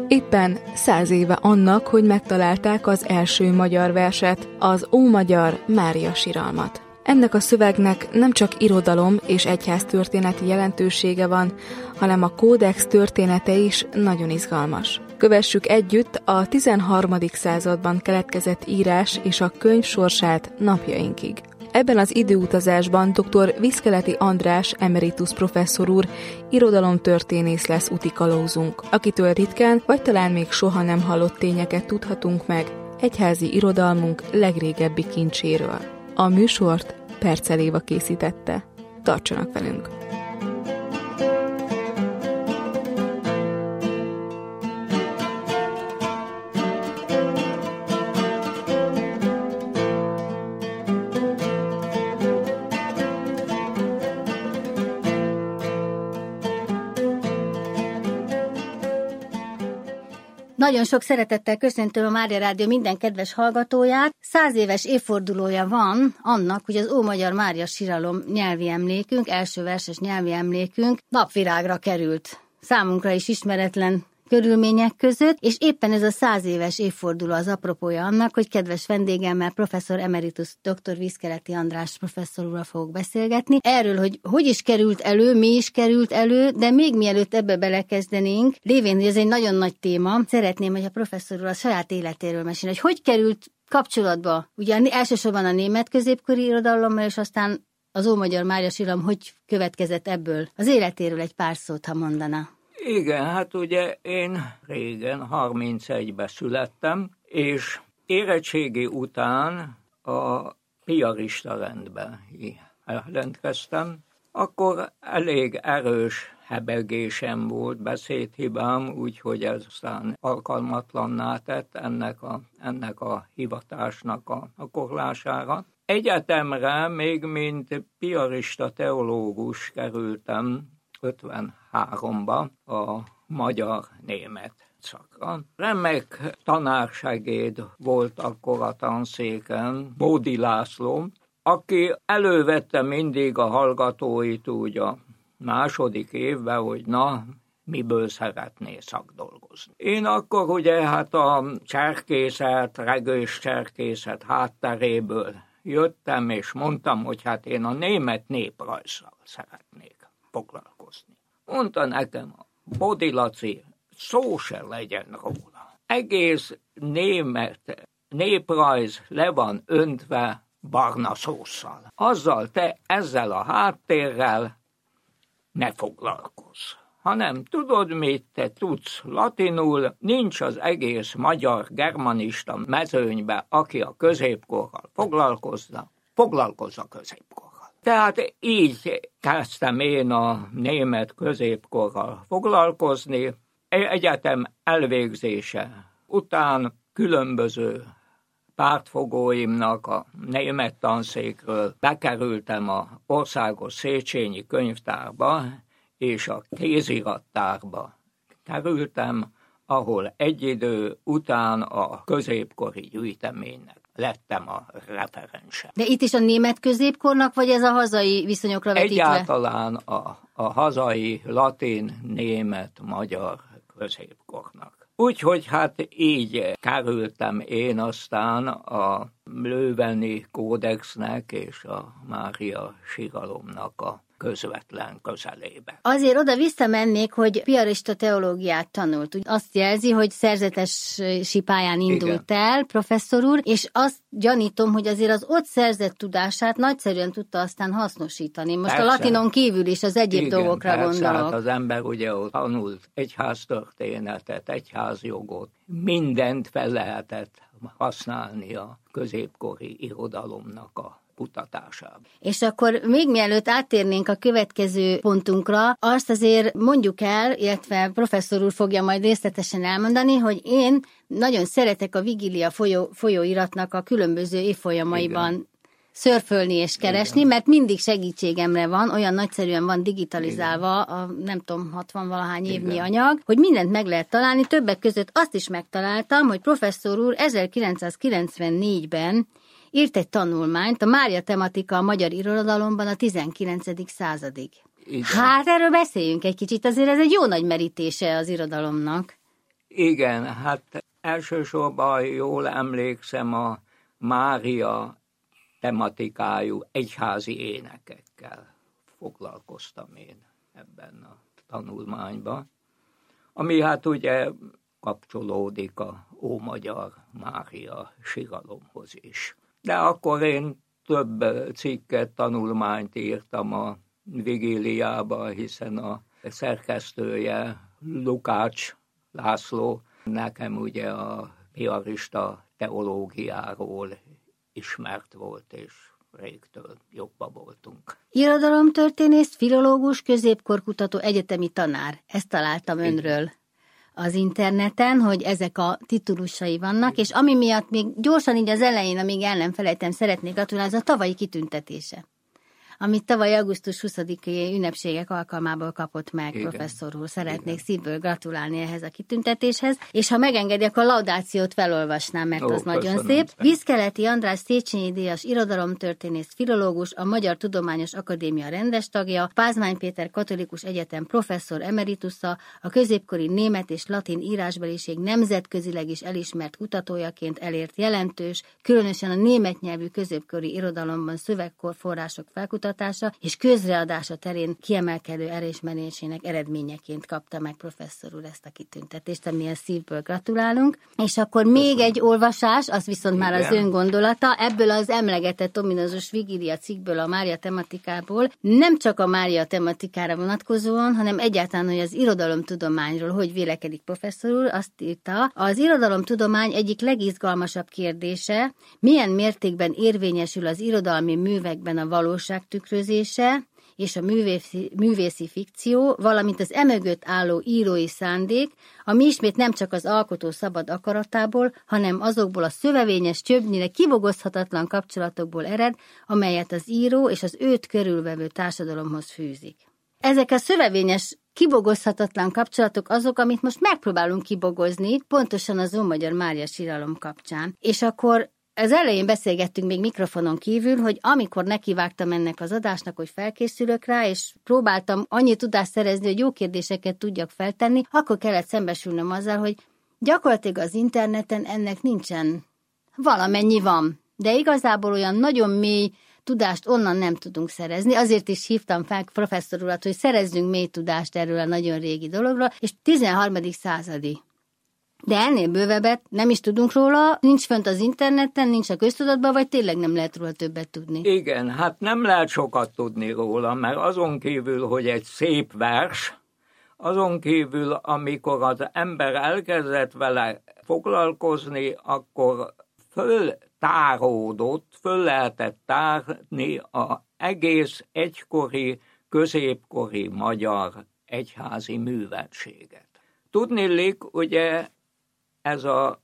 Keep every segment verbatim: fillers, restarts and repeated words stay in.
Éppen száz éve annak, hogy megtalálták az első magyar verset, az Ómagyar Mária siralmat. Ennek a szövegnek nem csak irodalom és egyháztörténeti jelentősége van, hanem a kódex története is nagyon izgalmas. Kövessük együtt a tizenharmadik században keletkezett írás és a könyv sorsát napjainkig. Ebben az időutazásban dr. Viszkeleti András emeritus professzor úr irodalomtörténész lesz utikalózunk, akitől ritkán vagy talán még soha nem hallott tényeket tudhatunk meg egyházi irodalmunk legrégebbi kincséről. A műsort Percel Éva készítette. Tartsanak velünk! Nagyon sok szeretettel köszöntöm a Mária Rádió minden kedves hallgatóját. Száz éves évfordulója van annak, hogy az Ómagyar Mária siralom nyelvi emlékünk, első verses nyelvi emlékünk napvirágra került. Számunkra is ismeretlen körülmények között, és éppen ez a száz éves évforduló az apropója annak, hogy kedves vendégemmel, professzor emeritus dr. Viszkeleti András professzor úrral fogok beszélgetni. Erről, hogy hogy is került elő, mi is került elő, de még mielőtt ebbe belekezdenénk, lévén, hogy ez egy nagyon nagy téma, szeretném, hogy a professzor úr a saját életéről mesélni, hogy hogy került kapcsolatba, ugye elsősorban a német középkori irodalommal, és aztán az Ómagyar Mária siralom hogy következett ebből. Az életéről egy pár szót, ha mondana. Igen, hát ugye én régen, harmincegyben születtem, és érettségi után a piarista rendbe jelentkeztem. Akkor elég erős hebegésem volt, beszédhibám, úgyhogy ez aztán alkalmatlanná tett ennek a, ennek a hivatásnak a gyakorlására. Egyetemre még mint piarista teológus kerültem ötvenháromba a magyar-német szakra. Remek tanársegéd volt akkor a tanszéken, Bódi László, aki elővette mindig a hallgatóit úgy a második évben, hogy na, miből szeretné szakdolgozni. Én akkor ugye hát a cserkészet, regős cserkészet hátteréből jöttem, és mondtam, hogy hát én a német néprajzzal szeretnék foglalkozni. Mondta nekem a Bódi Laci, szó se legyen róla. Egész német néprajz le van öntve barna szósszal. Azzal te ezzel a háttérrel ne foglalkozz. Hanem tudod mit, te tudsz latinul, nincs az egész magyar germanista mezőnybe, aki a középkorral foglalkozna, foglalkozz a középkorral. Tehát így kezdtem én a német középkorral foglalkozni. Egyetem elvégzése után különböző pártfogóimnak a német tanszékről bekerültem az Országos Széchenyi Könyvtárba, és a kézirattárba kerültem, ahol egy idő után a középkori gyűjteménynek lettem a referense. De itt is a német középkornak, vagy ez a hazai viszonyokra vetítve? Egyáltalán a, a hazai, latin, német, magyar középkornak. Úgyhogy hát így kerültem én aztán a Lőveni kódexnek és a Mária siralomnak a közvetlen közelébe. Azért oda visszamennék, hogy piarista teológiát tanult. Azt jelzi, hogy szerzetesi pályán indult Igen. el, professzor úr, és azt gyanítom, hogy azért az ott szerzett tudását nagyszerűen tudta aztán hasznosítani. Most persze. A latinon kívül is az egyéb Igen, dolgokra persze, gondolok. Hát az ember ugye ott tanult egyháztörténetet, egyházjogot, mindent fel lehetett használni a középkori irodalomnak a kutatásában. És akkor még mielőtt áttérnénk a következő pontunkra, azt azért mondjuk el, illetve professzor úr fogja majd részletesen elmondani, hogy én nagyon szeretek a Vigília folyó, folyóiratnak a különböző évfolyamaiban Igen. szörfölni és keresni, Igen. mert mindig segítségemre van, olyan nagyszerűen van digitalizálva Igen. a nem tudom, hatvan-valahány évnyi Igen. anyag, hogy mindent meg lehet találni. Többek között azt is megtaláltam, hogy professzor úr ezerkilencszázkilencvennégyben írt egy tanulmányt, a Mária tematika a magyar irodalomban a tizenkilencedik századig. Igen. Hát erről beszéljünk egy kicsit, azért ez egy jó nagy merítése az irodalomnak. Igen, hát elsősorban jól emlékszem a Mária tematikájú egyházi énekekkel foglalkoztam én ebben a tanulmányban, ami hát ugye kapcsolódik a Ómagyar Mária siralomhoz is. De akkor én több cikket, tanulmányt írtam a vigíliába, hiszen a szerkesztője Lukács László nekem ugye a piarista teológiáról ismert volt, és régtől jobban voltunk. Irodalomtörténész, filológus, középkorkutató, egyetemi tanár. Ezt találtam önről az interneten, hogy ezek a titulusai vannak, és ami miatt még gyorsan így az elején, amíg el nem felejtem, szeretnék gratulálni, az a tavalyi kitüntetése, amit tavaly augusztus huszadikai ünnepségek alkalmából kapott meg. Igen. Professzor úr. Szeretnék Igen. szívből gratulálni ehhez a kitüntetéshez, és ha megengedi, akkor a laudációt felolvasnám, mert Ó, az nagyon szép. Vízkeleti András Széchenyi díjas irodalomtörténész, filológus, a Magyar Tudományos Akadémia rendes tagja, Pázmány Péter Katolikus Egyetem professzor emeritusza, a középkori német és latin írásbeliség nemzetközileg is elismert kutatójaként elért jelentős, különösen a német nyelvű középkori irodalomban szövegforrások felkutatása és közreadása terén kiemelkedő elismerésének eredményeként kapta meg professzor úr ezt a kitüntetést, amihez szívből gratulálunk. És akkor még egy olvasás, az viszont Igen. már az ön gondolata, ebből az emlegetett ominózus vigília cikkből, a Mária tematikából, nem csak a Mária tematikára vonatkozóan, hanem egyáltalán, hogy az irodalomtudományról hogy vélekedik professzor úr, azt írta, az irodalomtudomány egyik legizgalmasabb kérdése, milyen mértékben érvényesül az irodalmi művekben a valóság tükrözése és a művészi, művészi fikció, valamint az emögött álló írói szándék, ami ismét nem csak az alkotó szabad akaratából, hanem azokból a szövevényes, többnyire kibogozhatatlan kapcsolatokból ered, amelyet az író és az őt körülvevő társadalomhoz fűzik. Ezek a szövevényes, kibogozhatatlan kapcsolatok azok, amit most megpróbálunk kibogozni, pontosan az Ómagyar Mária siralom kapcsán. És akkor az elején beszélgettünk még mikrofonon kívül, hogy amikor nekivágtam ennek az adásnak, hogy felkészülök rá, és próbáltam annyi tudást szerezni, hogy jó kérdéseket tudjak feltenni, akkor kellett szembesülnöm azzal, hogy gyakorlatilag az interneten ennek nincsen, valamennyi van, de igazából olyan nagyon mély tudást onnan nem tudunk szerezni, azért is hívtam fel professzor urat, hogy szerezzünk mély tudást erről a nagyon régi dologról, és tizenharmadik századi. De ennél bővebbet nem is tudunk róla, nincs fönt az interneten, nincs a köztudatban, vagy tényleg nem lehet róla többet tudni? Igen, hát nem lehet sokat tudni róla, mert azon kívül, hogy egy szép vers, azon kívül, amikor az ember elkezdett vele foglalkozni, akkor föltáródott, föl lehetett tárni az egész egykori, középkori magyar egyházi művetséget. Tudniillik, ugye, ez a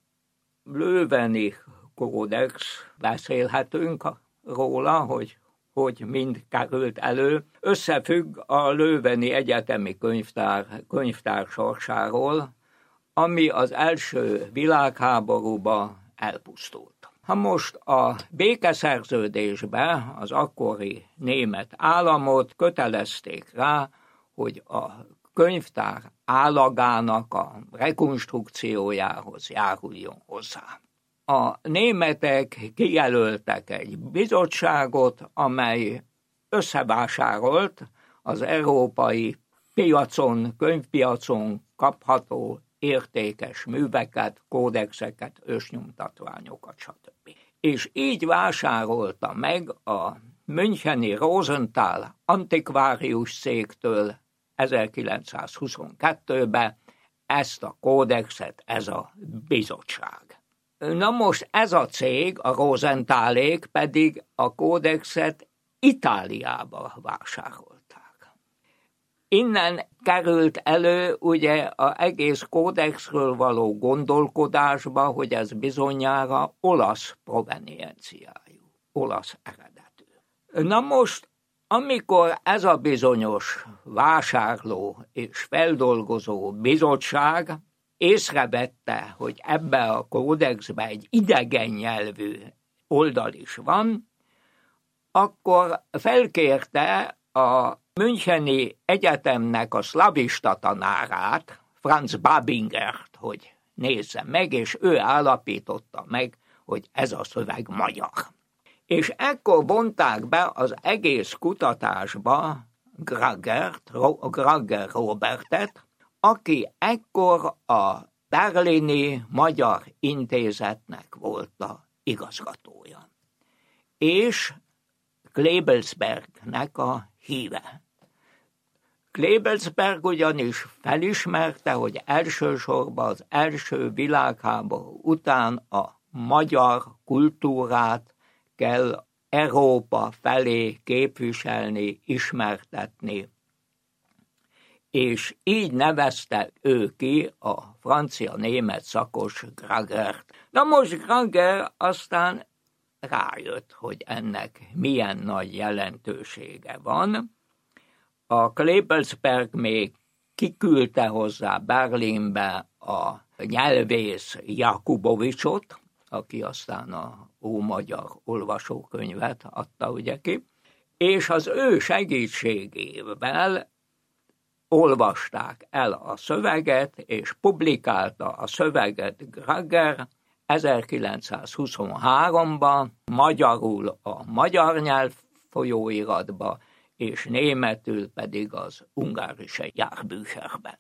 Löveni kódex, beszélhetünk róla, hogy, hogy mind került elő, összefügg a Löveni Egyetemi Könyvtár, könyvtár sorsáról, ami az első világháborúban elpusztult. Ha most a békeszerződésbe az akkori német államot kötelezték rá, hogy a könyvtár állagának a rekonstrukciójához járuljon hozzá. A németek kijelöltek egy bizottságot, amely összevásárolt az európai piacon, könyvpiacon kapható értékes műveket, kódexeket, ősnyomtatványokat, stb. És így vásárolta meg a müncheni Rosenthal antikvárius cégtől ezerkilencszázhuszonkettőben ezt a kódexet, ez a bizottság. Na most ez a cég, a Rosenthalék pedig a kódexet Itáliába vásárolták. Innen került elő ugye az egész kódexről való gondolkodásba, hogy ez bizonyára olasz provenienciájú, olasz eredetű. Na most, amikor ez a bizonyos vásárló és feldolgozó bizottság észrevette, hogy ebbe a kódexbe egy idegen nyelvű oldal is van, akkor felkérte a Müncheni Egyetemnek a szlavista tanárát, Franz Babingert, hogy nézze meg, és ő állapította meg, hogy ez a szöveg magyar. És ekkor vonták be az egész kutatásba Gragert, Grager Robertet, aki ekkor a Berlini Magyar Intézetnek volt a igazgatója. És Klebelsbergnek a híve. Klebelsberg ugyanis felismerte, hogy elsősorban az első világháború után a magyar kultúrát kell Európa felé képviselni, ismertetni. És így nevezte ő ki a francia-német szakos Gragert. Na most Grager aztán rájött, hogy ennek milyen nagy jelentősége van. A Klebelsberg még kiküldte hozzá Berlinbe a nyelvész Jakubovicsot, aki aztán a ómagyar olvasókönyvet adta ugye ki, és az ő segítségével olvasták el a szöveget, és publikálta a szöveget Grager ezerkilencszázhuszonháromban, magyarul a Magyar Nyelv folyóiratba, és németül pedig az Ungarische Jahrbucherben.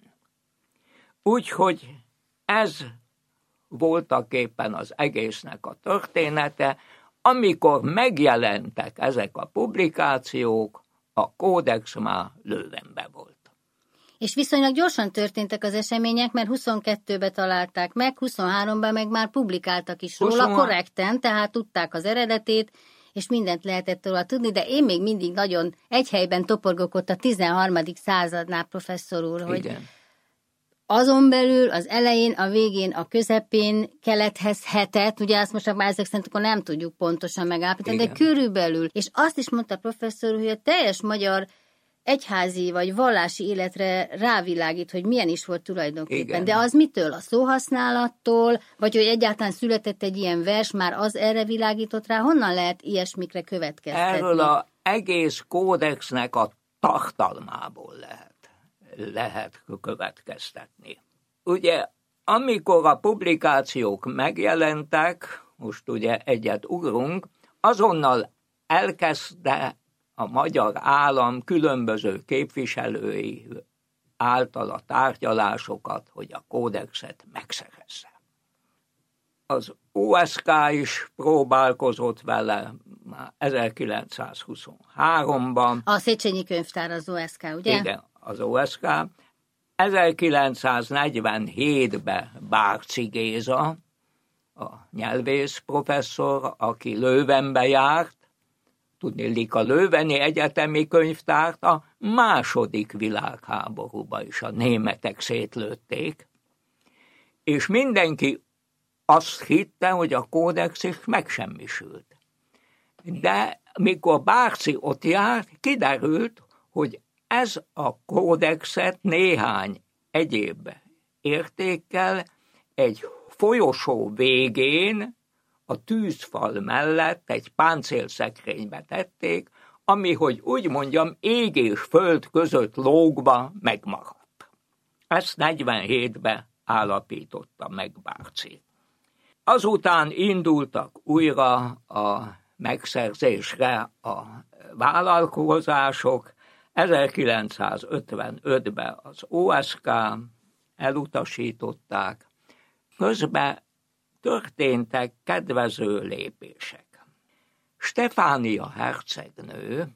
Úgyhogy ez voltaképpen az egésznek a története. Amikor megjelentek ezek a publikációk, a kódex már Leuvenben volt. És viszonylag gyorsan történtek az események, mert huszonkettőben találták meg, huszonháromban meg már publikáltak is róla huszonhárom korrekten, tehát tudták az eredetét, és mindent lehetett róla tudni, de én még mindig nagyon egy helyben toporgok ott a tizenharmadik századnál, professzor úr, hogy igen. Azon belül, az elején, a végén, a közepén keletkezhetett, ugye azt most már ezek szerint akkor nem tudjuk pontosan megállapítani, de körülbelül. És azt is mondta a professzor, hogy a teljes magyar egyházi vagy vallási életre rávilágít, hogy milyen is volt tulajdonképpen. Igen. De az mitől? A szóhasználattól, vagy hogy egyáltalán született egy ilyen vers, már az erre világított rá? Honnan lehet ilyesmikre következtetni? Erről az egész kódexnek a tartalmából lehet. lehet következtetni. Ugye, amikor a publikációk megjelentek, most ugye egyet ugrunk, azonnal elkezdte a magyar állam különböző képviselői által a tárgyalásokat, hogy a kódexet megszerezze. Az o es ká is próbálkozott vele már ezerkilencszázhuszonháromban. A Széchenyi Könyvtár az o es ká, ugye? Igen, az o es ká. ezerkilencszáznegyvenhétben Bárczy Géza, a nyelvész professzor, aki Leuvenbe járt, tudniillik a Leuveni Egyetemi Könyvtárt a második világháborúban is a németek szétlőtték, és mindenki azt hitte, hogy a kódex is megsemmisült. De mikor Bárczy ott járt, kiderült, hogy ez a kódexet néhány egyéb értékkel egy folyosó végén a tűzfal mellett egy páncélszekrénybe tették, ami, hogy úgy mondjam, ég és föld között lógva megmaradt. Ezt negyvenhétben állapította meg Bárczy. Azután indultak újra a megszerzésre a vállalkozások. ezerkilencszázötvenötben az o es ká elutasították. Közben történtek kedvező lépések. Stefánia hercegnő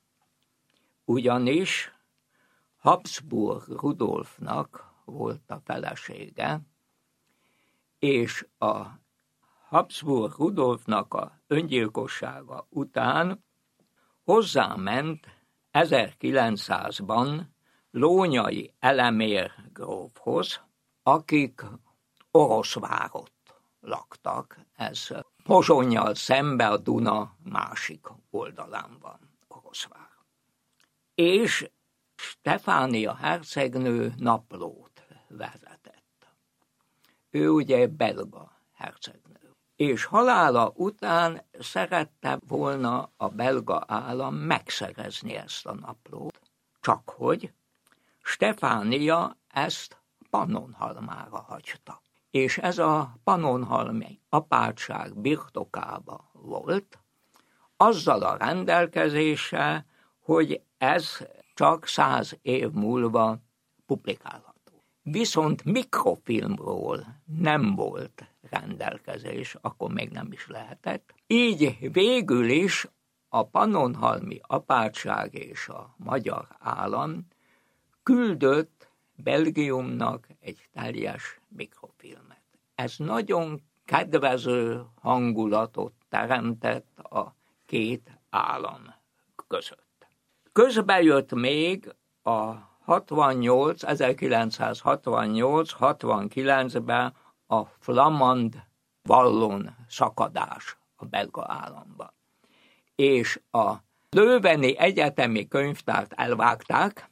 ugyanis Habsburg Rudolfnak volt a felesége, és a Habsburg Rudolfnak a öngyilkossága után hozzáment ezerkilencszázban Lónyai Elemér grófhoz, akik Orosvárott laktak. Ez Pozsonnyal szembe a Duna másik oldalán van Orosvár. És Stefánia hercegnő naplót vezetett. Ő ugye belga hercegnő. És halála után szerette volna a belga állam megszerezni ezt a naplót, csak hogy Stefánia ezt Pannonhalmára hagyta. és ez a Pannonhalmi apátság birtokába volt, azzal a rendelkezéssel, hogy ez csak száz év múlva publikálható. Viszont mikrofilmról nem volt rendelkezés, akkor még nem is lehetett. Így végül is a Pannonhalmi apátság és a magyar állam küldött Belgiumnak egy teljes mikrofilmet. Ez nagyon kedvező hangulatot teremtett a két állam között. Közben jött még a hatvannyolc, ezerkilencszázhatvannyolc hatvankilencben a flamand-vallon szakadás a belga államban. És a Löveni Egyetemi Könyvtárt elvágták,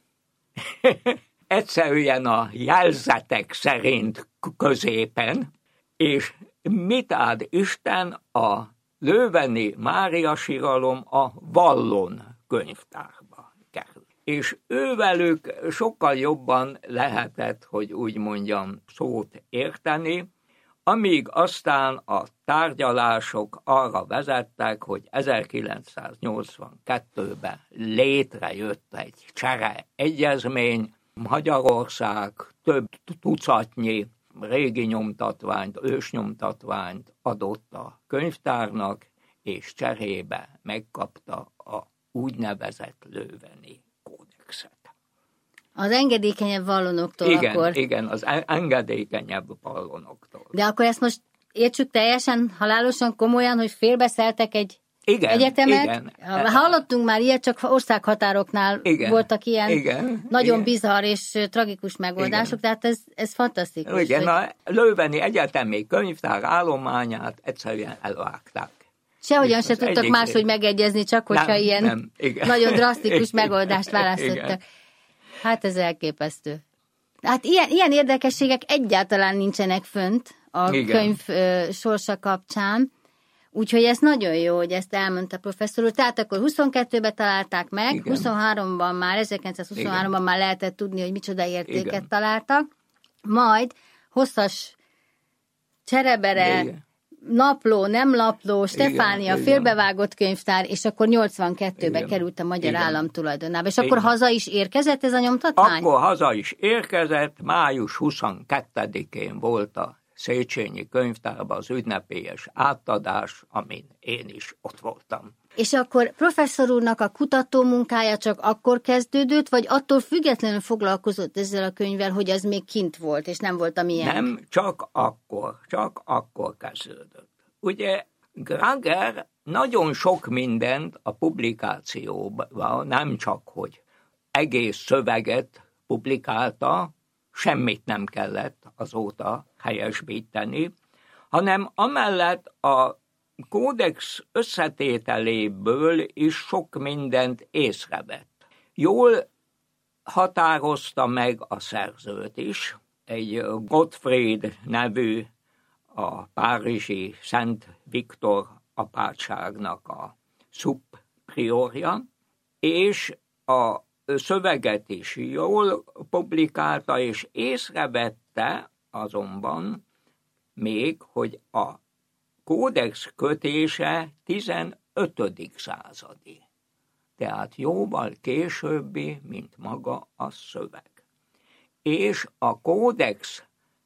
egyszerűen a jelzetek szerint középen, és mit áld Isten, a Löveni Mária síralom a Vallon könyvtárba került. És ővelük sokkal jobban lehetett, hogy úgy mondjam, szót érteni, amíg aztán a tárgyalások arra vezettek, hogy ezerkilencszáznyolcvankettőben létrejött egy csere egyezmény, Magyarország több tucatnyi régi nyomtatványt, ősnyomtatványt adott a könyvtárnak, és cserébe megkapta a úgynevezett Löveni kódexet. Az engedékenyebb vallonoktól igen, akkor. Igen, az engedékenyebb vallonoktól. De akkor ezt most értsük teljesen, halálosan, komolyan, hogy félbeszeltek egy igen, egyetemet? Igen. Hallottunk már ilyet, csak országhatároknál igen, voltak ilyen igen, nagyon igen. bizarr és tragikus megoldások, igen. Tehát ez, ez fantasztikus. Igen, hogy... a Löveni Egyetemi Könyvtár állományát egyszerűen elvágták. Sehogyan se tudtak máshogy megegyezni, csak hogyha nem, ilyen nem, nagyon drasztikus megoldást választottak. Igen. Hát ez elképesztő. Hát ilyen, ilyen érdekességek egyáltalán nincsenek fönt a igen. könyv ö, sorsa kapcsán, úgyhogy ez nagyon jó, hogy ezt elmondta professzor úr. Tehát akkor huszonkettőben találták meg, igen. huszonháromban már, ezerkilencszázhuszonháromban igen. már lehetett tudni, hogy micsoda értéket igen. találtak, majd hosszas cserebere, igen. napló, nem lapló, Stefánia, igen, félbevágott könyvtár, és akkor nyolcvankettőben igen, került a magyar igen. állam tulajdonába. És igen. akkor haza is érkezett ez a nyomtatvány? Akkor haza is érkezett, május huszonkettedikén volt a Széchenyi könyvtárban az ünnepélyes átadás, amin én is ott voltam. És akkor professzor úrnak a kutató munkája csak akkor kezdődött, vagy attól függetlenül foglalkozott ezzel a könyvvel, hogy az még kint volt, és nem volt amilyen? Nem, csak akkor, csak akkor kezdődött. Ugye Granger nagyon sok mindent a publikációban, nem csak, hogy egész szöveget publikálta, semmit nem kellett azóta helyesbíteni, hanem amellett a kódex összetételéből is sok mindent észrevett. Jól határozta meg a szerzőt is, egy Gottfried nevű, a párizsi Szent Viktor apátságnak a szubpriorja, és a szöveget is jól publikálta, és észrevette azonban még, hogy a kódex kötése tizenötödik századi, tehát jóval későbbi, mint maga a szöveg. És a kódex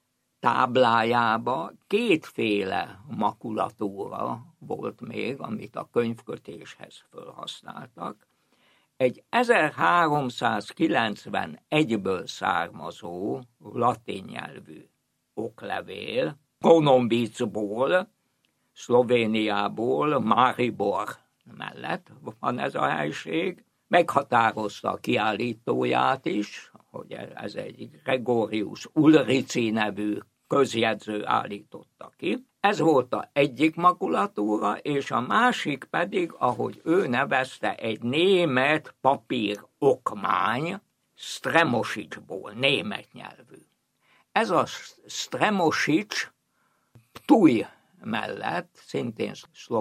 táblájába kétféle makulatúra volt még, amit a könyvkötéshez felhasználtak. Egy ezerháromszázkilencvenegyből származó latin nyelvű oklevél, Konombicból, Szlovéniából, Maribor mellett van ez a helység, meghatározta a kiállítóját is, hogy ez egy Gregorius Ulrici nevű közjegyző állította ki. Ez volt az egyik makulatúra, és a másik pedig, ahogy ő nevezte, egy német papír okmány, Stremosicsból, német nyelvű. Ez a Stremosics Ptuj mellett szintén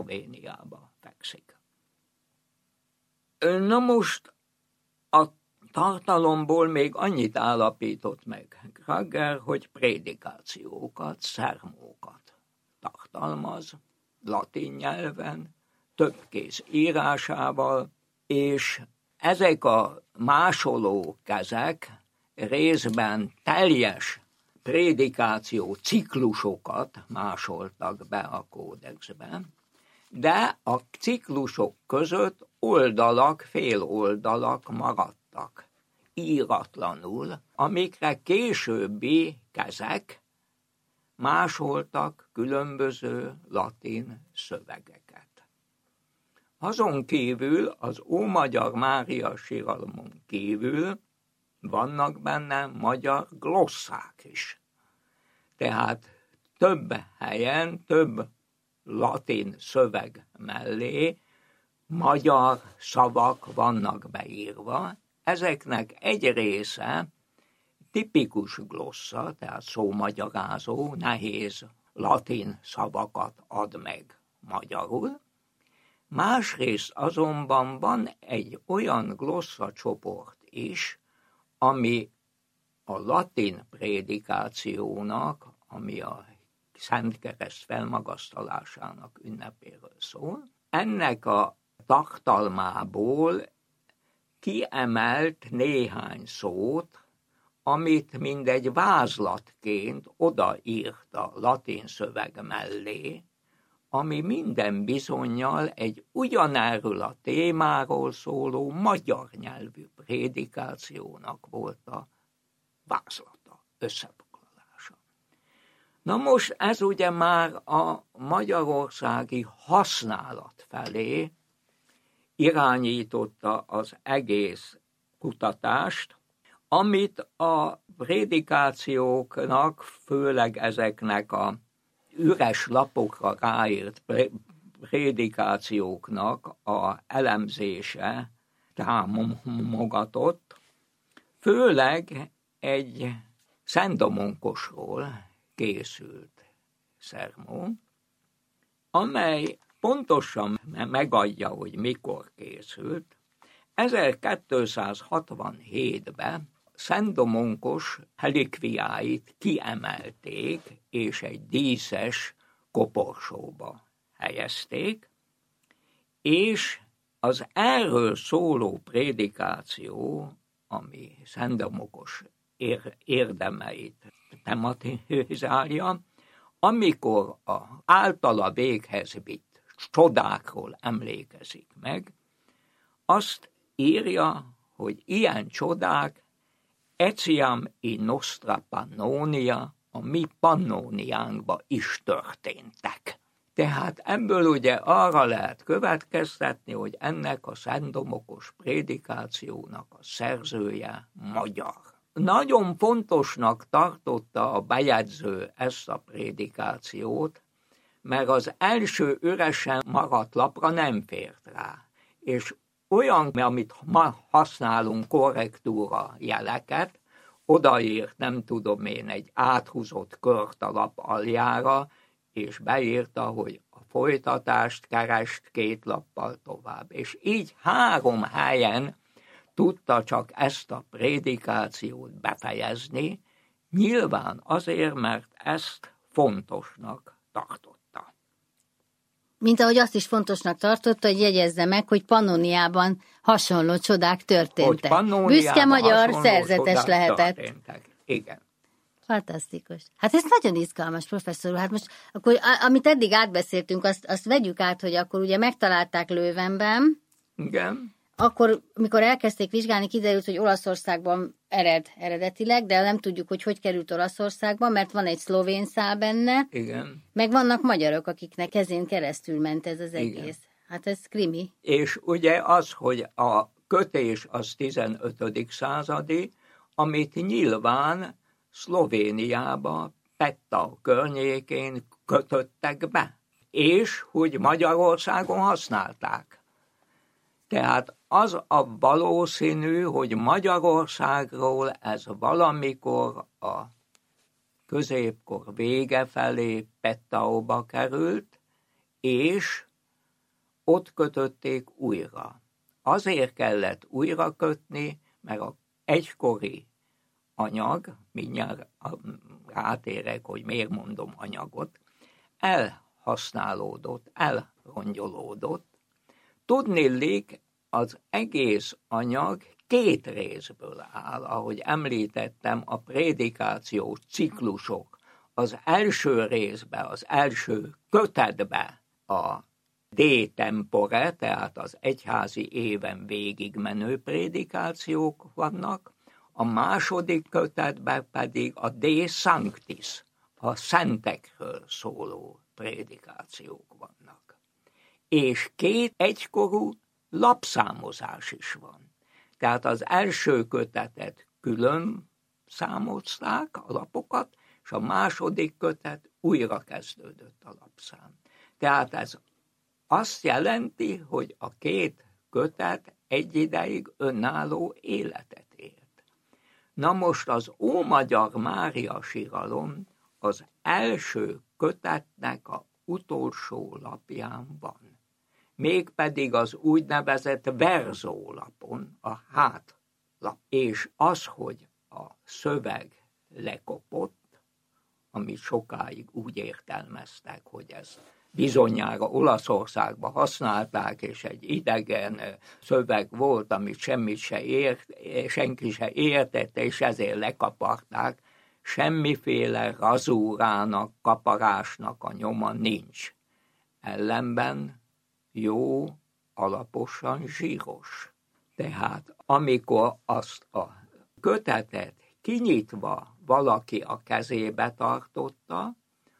Szlovéniába fekszik. Na most a tartalomból még annyit állapított meg Graeger, hogy prédikációkat, szermókat tartalmaz, latin nyelven, többkész írásával, és ezek a másoló kezek részben teljes prédikáció ciklusokat másoltak be a kódexben, de a ciklusok között oldalak, féloldalak maradtak íratlanul, amikre későbbi kezek másoltak különböző latin szövegeket. Azon kívül, az Ómagyar Mária síralmon kívül vannak benne magyar glosszák is. Tehát több helyen, több latin szöveg mellé magyar szavak vannak beírva. Ezeknek egy része tipikus glossza, tehát szómagyarázó, nehéz latin szavakat ad meg magyarul. Másrészt azonban van egy olyan glosszacsoport is, ami a latin prédikációnak, ami a Szent Kereszt felmagasztalásának ünnepéről szól, ennek a tartalmából kiemelt néhány szót, amit mindegy vázlatként odaírt a latin szöveg mellé, ami minden bizonnyal egy ugyanerről a témáról szóló magyar nyelvű prédikációnak volt a vázlata, összefoglalása. Na most ez ugye már a magyarországi használat felé irányította az egész kutatást, amit a prédikációknak, főleg ezeknek a üres lapokra ráírt prédikációknak a elemzése támogatott, főleg egy Szentdomonkosról készült szermó, amely pontosan megadja, hogy mikor készült. ezerkétszázhatvanhétben Szentdomonkos relikviáit kiemelték, és egy díszes koporsóba helyezték, és az erről szóló prédikáció, ami Szentdomonkos érdemeit tematizálja, amikor a általa véghez vitt csodákról emlékezik meg, azt írja, hogy ilyen csodák etiam in nostra Pannonia, a mi Pannóniánkba is történtek. Tehát ebből ugye arra lehet következtetni, hogy ennek a Szentdomokos prédikációnak a szerzője magyar. Nagyon fontosnak tartotta a bejegyző ezt a prédikációt, mert az első üresen maradt lapra nem fért rá, és olyan, amit ma használunk korrektúra jeleket, odaírt, nem tudom én, egy áthúzott kört a lap aljára, és beírta, hogy a folytatást kerest két lappal tovább. És így három helyen tudta csak ezt a prédikációt befejezni, nyilván azért, mert ezt fontosnak tartotta. Mint ahogy azt is fontosnak tartotta, hogy jegyezze meg, hogy Pannoniában hasonló csodák történtek. Büszke magyar szerzetes lehetett. Történtek. Igen. Fantasztikus. Hát ez nagyon izgalmas, professzor úr. Hát most, akkor, amit eddig átbeszéltünk, azt, azt vegyük át, hogy akkor ugye megtalálták Leuvenben. Igen. Akkor, mikor elkezdték vizsgálni, kiderült, hogy Olaszországban ered eredetileg, de nem tudjuk, hogy hogy került Olaszországba, mert van egy szlovén szál benne. Igen. Meg vannak magyarok, akiknek kezén keresztül ment ez az egész. Igen. Hát ez krimi. És ugye az, hogy a kötés az tizenötödik századi, amit nyilván Szlovéniába, Pettau környékén kötöttek be, és hogy Magyarországon használták. Tehát az a valószínű, hogy Magyarországról ez valamikor a középkor vége felé Pettauba került, és ott kötötték újra. Azért kellett újra kötni, mert a egykori anyag, mindjárt rátérek, hogy miért mondom anyagot, elhasználódott, elrongyolódott. Tudnillik, az egész anyag két részből áll, ahogy említettem, a prédikációs ciklusok. Az első részben, az első kötetben a de tempore, tehát az egyházi éven végigmenő prédikációk vannak, a második kötetben pedig a de sanctis, a szentekről szóló prédikációk vannak. És két egykorú lapszámozás is van. Tehát az első kötetet külön számozták, a lapokat, és a második kötet újra kezdődött a lapszám. Tehát ez azt jelenti, hogy a két kötet egy ideig önálló életet élt. Na most az Ómagyar Mária siralom az első kötetnek a utolsó lapján van. Mégpedig az úgynevezett verzólapon, a hátlap. És az, hogy a szöveg lekopott, amit sokáig úgy értelmeztek, hogy ez bizonyára Olaszországban használták, és egy idegen szöveg volt, amit semmit se ért, senki se értette, és ezért lekaparták. Semmiféle razúrának, kaparásnak a nyoma nincs. Ellenben jó, alaposan zsíros. Tehát amikor azt a kötetet kinyitva valaki a kezébe tartotta,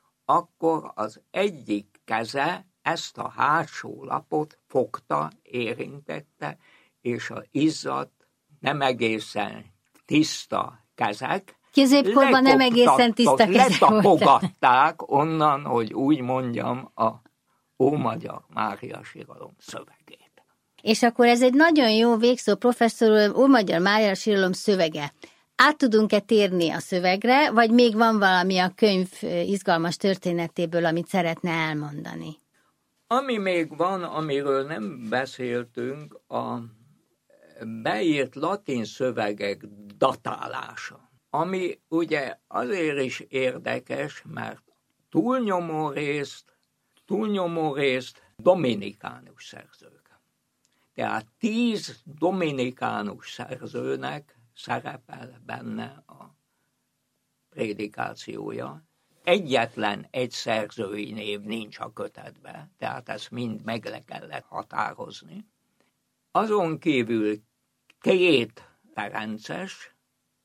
akkor az egyik keze ezt a hátsó lapot fogta, érintette, és az izzadt, nem egészen tiszta kezek középkorban nem egészen tiszta kezek letapogatták onnan, hogy úgy mondjam, a Ómagyar Mária siralom szövegét. És akkor ez egy nagyon jó végszó, professzor úr, Ómagyar Mária siralom szövege. Át tudunk-e térni a szövegre, vagy még van valami a könyv izgalmas történetéből, amit szeretne elmondani? Ami még van, amiről nem beszéltünk, a beírt latin szövegek datálása. Ami ugye azért is érdekes, mert túlnyomó részt, túlnyomó részt dominikánus szerzők. Tehát tíz dominikánus szerzőnek szerepel benne a prédikációja. Egyetlen egy szerzői név nincs a kötetben, tehát ezt mind meg le kellett határozni. Azon kívül két ferences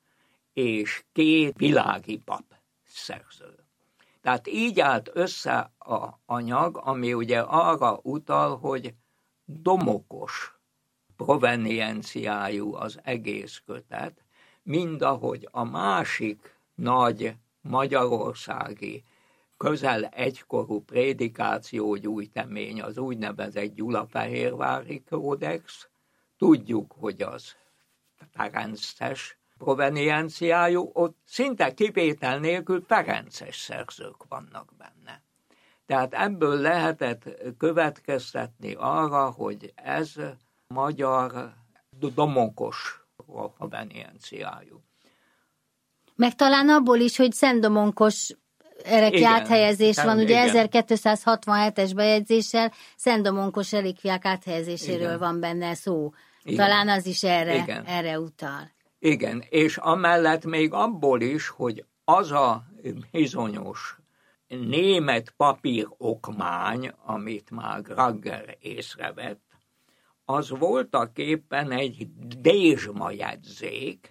és két világi pap szerző. Tehát így állt össze az anyag, ami ugye arra utal, hogy domokos provenienciájú az egész kötet, mindahogy a másik nagy magyarországi közel egykorú prédikációgyűjtemény, az úgynevezett Gyulafehérvári Kódex, tudjuk, hogy az ferences provenienciájú, ott szinte kivétel nélkül ferences szerzők vannak benne. Tehát ebből lehetett következtetni arra, hogy ez magyar domokos provenienciájú. Meg talán abból is, hogy Szentdomonkos erekli áthelyezés van, ugye igen. ezerkétszázhatvanhetes bejegyzéssel Szentdomonkos relikviák áthelyezéséről igen. van benne szó. Igen. Talán az is erre, erre utal. Igen, és amellett még abból is, hogy az a bizonyos német papírokmány, amit már Gragger észrevett, az voltaképpen egy dézsma jegyzék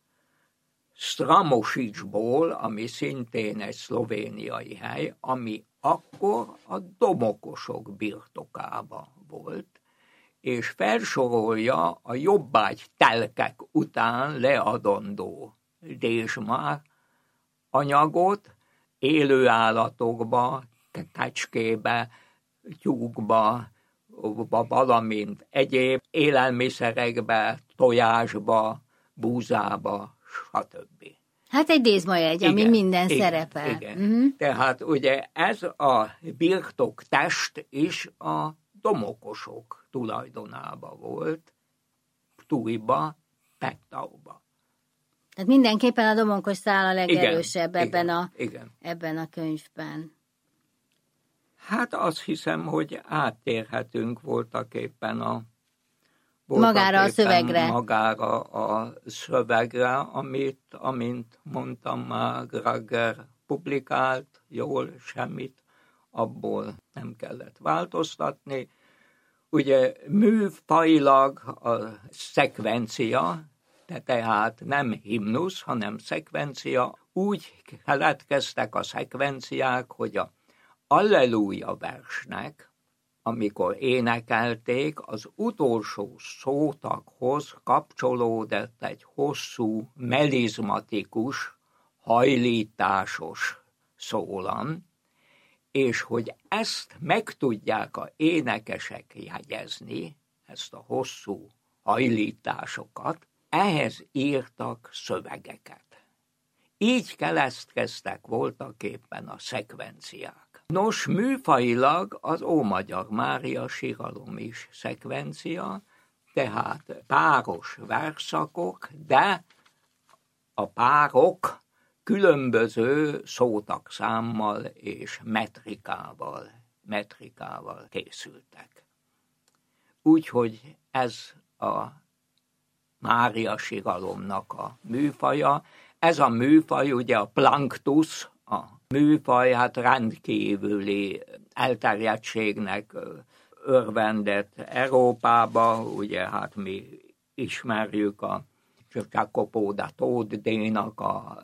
Stramosicsból, ami szintén egy szlovéniai hely, ami akkor a domokosok birtokába volt, és felsorolja a jobbágy telkek után leadandó dézsma anyagot élő állatokba, kecskébe, tyúkba, valamint egyéb élelmiszerekbe, tojásba, búzába, stb. Hát egy dézmajegy, ami minden igen, szerepel. Igen. Uh-huh. Tehát ugye ez a birtoktest is a domokosok tulajdonában volt, Tújba, Pettauba. Hát mindenképpen a domonkos szál a legerősebb igen, ebben, igen, a, igen. ebben a könyvben. Hát azt hiszem, hogy áttérhetünk voltak éppen a magára a szövegre. Magára a szövegre, amit, amint mondtam már, Graeger publikált, jól, semmit, abból nem kellett változtatni. Ugye műfajilag a szekvencia, de tehát nem himnusz, hanem szekvencia, úgy keletkeztek a szekvenciák, hogy a Alleluja versnek, amikor énekelték, az utolsó szótaghoz kapcsolódott egy hosszú, melizmatikus, hajlításos szólam, és hogy ezt meg tudják a énekesek jegyezni, ezt a hosszú hajlításokat, ehhez írtak szövegeket. Így keletkeztek voltak éppen a szekvenciák. Nos, műfajilag az Ómagyar Mária síralom is szekvencia, tehát páros versszakok, de a párok különböző szótagszámmal és metrikával, metrikával készültek. Úgyhogy ez a Mária síralomnak a műfaja. Ez a műfaj, ugye a planktusz, a műfaj, hát rendkívüli elterjedtségnek örvendett Európába, ugye hát mi ismerjük a Jacopo da Todénak a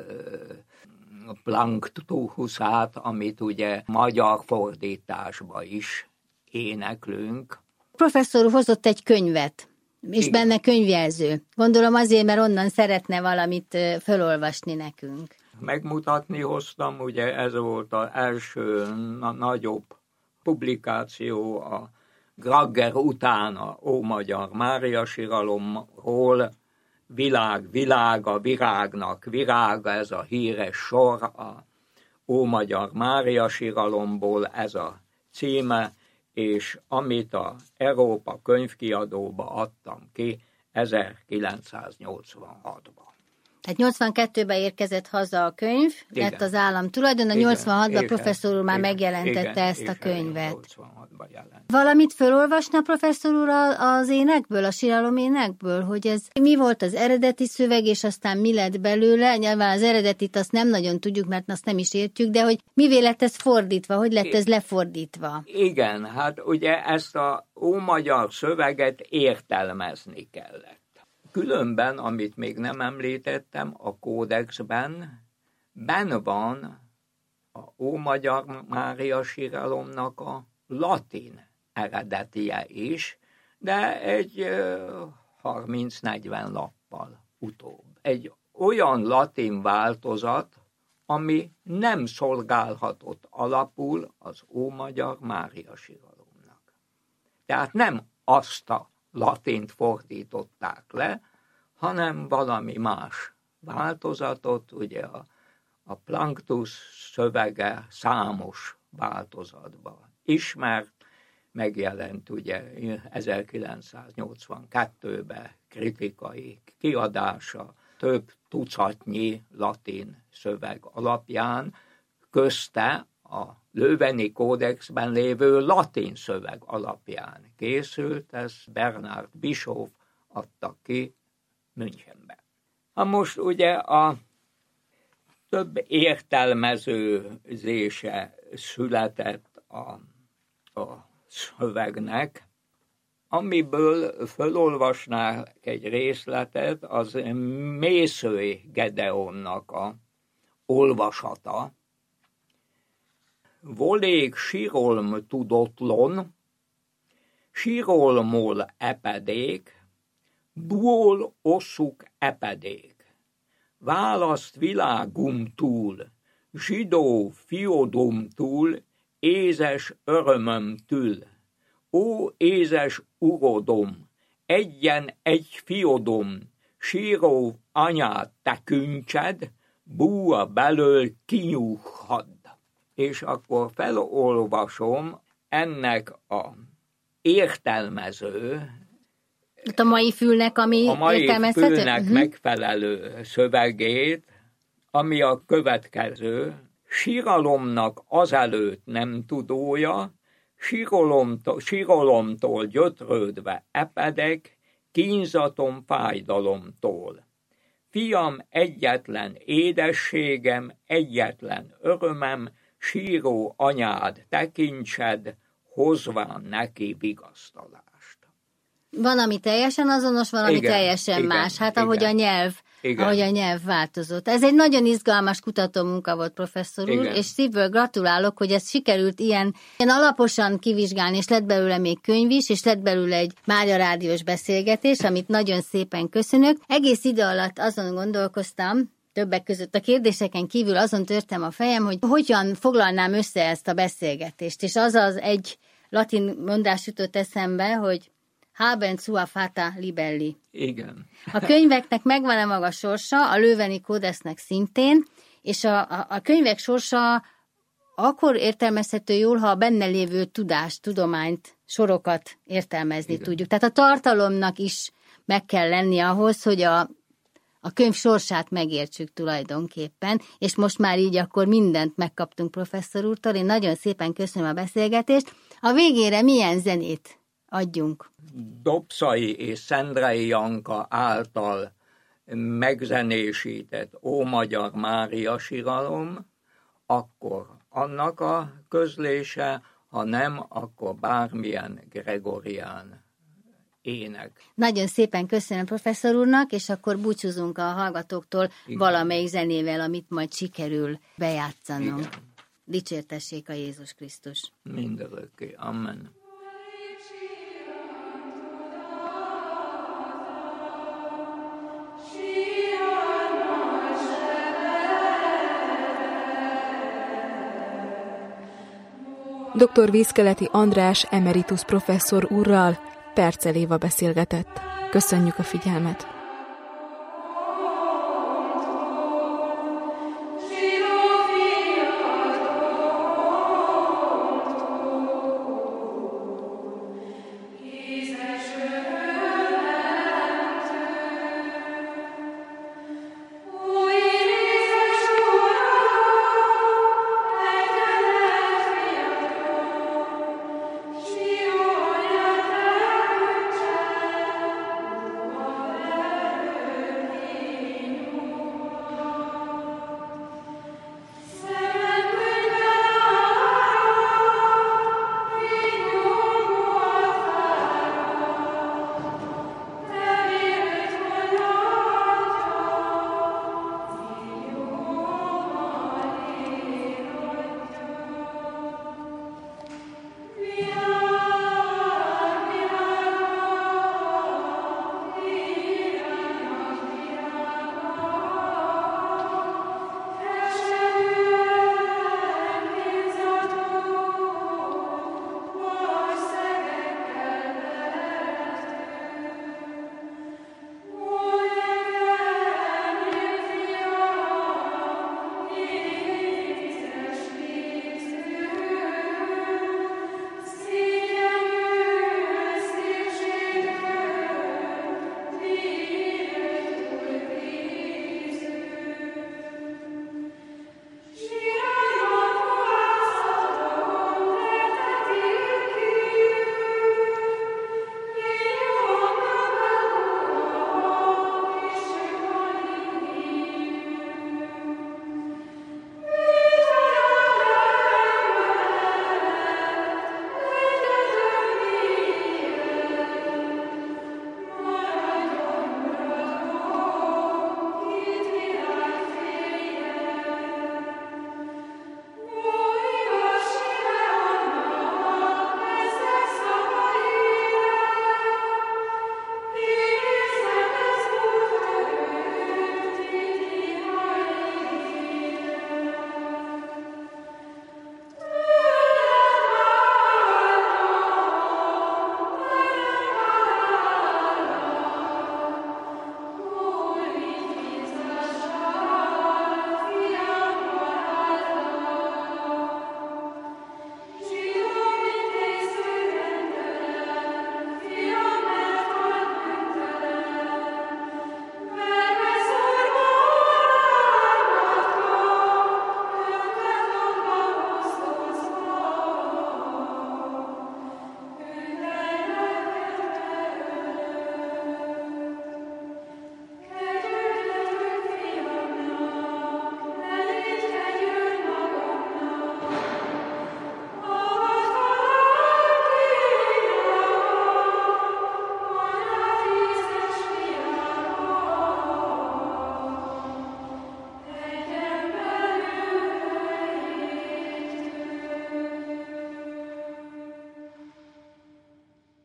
planktuszát, amit ugye magyar fordításba is éneklünk. Professzor hozott egy könyvet, és igen, benne könyvjelző. Gondolom azért, mert onnan szeretne valamit felolvasni nekünk. Megmutatni hoztam, ugye ez volt az első na- nagyobb publikáció a Graeger után a Ómagyar Mária síralomról, világ, világ, a virágnak virága, ez a híres sor a Ómagyar Mária síralomból, ez a címe, és amit a Európa könyvkiadóba adtam ki ezerkilencszáznyolcvanhatban. Tehát nyolcvankettőben érkezett haza a könyv, igen, lett az állam tulajdon, a nyolcvanhatban professzor úr már igen, megjelentette igen, ezt a könyvet. nyolcvanhatban jelent. Valamit felolvasna professzor úr az énekből, a síralom énekből, hogy ez mi volt az eredeti szöveg, és aztán mi lett belőle? Nyilván az eredetit azt nem nagyon tudjuk, mert azt nem is értjük, de hogy mivé lett ez fordítva, hogy lett ez lefordítva? Igen, hát ugye ezt a ómagyar szöveget értelmezni kellett. Különben, amit még nem említettem, a kódexben benne van a Ómagyar Mária síralomnak a latin eredetie is, de egy harminc-negyven lappal utóbb. Egy olyan latin változat, ami nem szolgálhatott alapul az Ómagyar Mária síralomnak. Tehát nem azt a latint fordították le, hanem valami más változatot, ugye a, a planktusz szövege számos változatban ismert, megjelent ugye ezerkilencszáznyolcvankettőben kritikai kiadása, több tucatnyi latin szöveg alapján, közte a Löveni kódexben lévő latin szöveg alapján készült, ez Bernhard Bischof adta ki Münchenben. Ha most ugye a több értelmezőzése született a, a szövegnek, amiből felolvasnák egy részletet, az Mészöly Gedeonnak a olvasata. Volék sírolm tudotlon, sírolmol epedék, duol osszuk epedék. Választ világum túl, zsidó fiodom túl, ézes örömöm tül. Ó, ézes urodom, egyen egy fiodom, síró anyát te küncsed, búa belől kinyújhad. És akkor felolvasom ennek a értelmező A mai fülnek, ami a mai értelmezhető? fülnek uh-huh. megfelelő szövegét, ami a következő: síralomnak azelőtt nem tudója, síralomtól, síralomtól gyötrődve epedek, kínzatom fájdalomtól. Fiam, egyetlen édességem, egyetlen örömem, síró anyád tekintsed, hozván neki vigasztalást. Van, ami teljesen azonos, van, ami igen, teljesen igen, más. Hát ahogy igen. a nyelv, igen. ahogy a nyelv változott. Ez egy nagyon izgalmas kutatómunka volt, professzor úr, igen. és szívből gratulálok, hogy ezt sikerült ilyen, ilyen alaposan kivizsgálni, és lett belőle még könyv is, és lett belőle egy Mária rádiós beszélgetés, amit nagyon szépen köszönök. Egész idő alatt azon gondolkoztam, többek között a kérdéseken kívül azon törtem a fejem, hogy hogyan foglalnám össze ezt a beszélgetést. És az az egy latin mondás jutott eszembe, hogy Habent sua fata libelli. Igen. A könyveknek megvan a maga sorsa, a Löveni Kódexnek szintén, és a, a, a könyvek sorsa akkor értelmezhető jól, ha a benne lévő tudást, tudományt, sorokat értelmezni igen. tudjuk. Tehát a tartalomnak is meg kell lenni ahhoz, hogy a A könyv sorsát megértsük tulajdonképpen, és most már így akkor mindent megkaptunk professzor úrtól. Én nagyon szépen köszönöm a beszélgetést. A végére milyen zenét adjunk? Dobszai és Szendrei Janka által megzenésített Ó Magyar Mária siralom, akkor annak a közlése, ha nem, akkor bármilyen gregorián ének. Nagyon szépen köszönöm professzor úrnak, és akkor búcsúzunk a hallgatóktól igen. valamelyik zenével, amit majd sikerül bejátszanunk. Igen. Dicsértessék a Jézus Krisztus. Mindörökké. Amen. doktor Vízkeleti András emeritus professzor úrral Percel Éva beszélgetett. Köszönjük a figyelmet!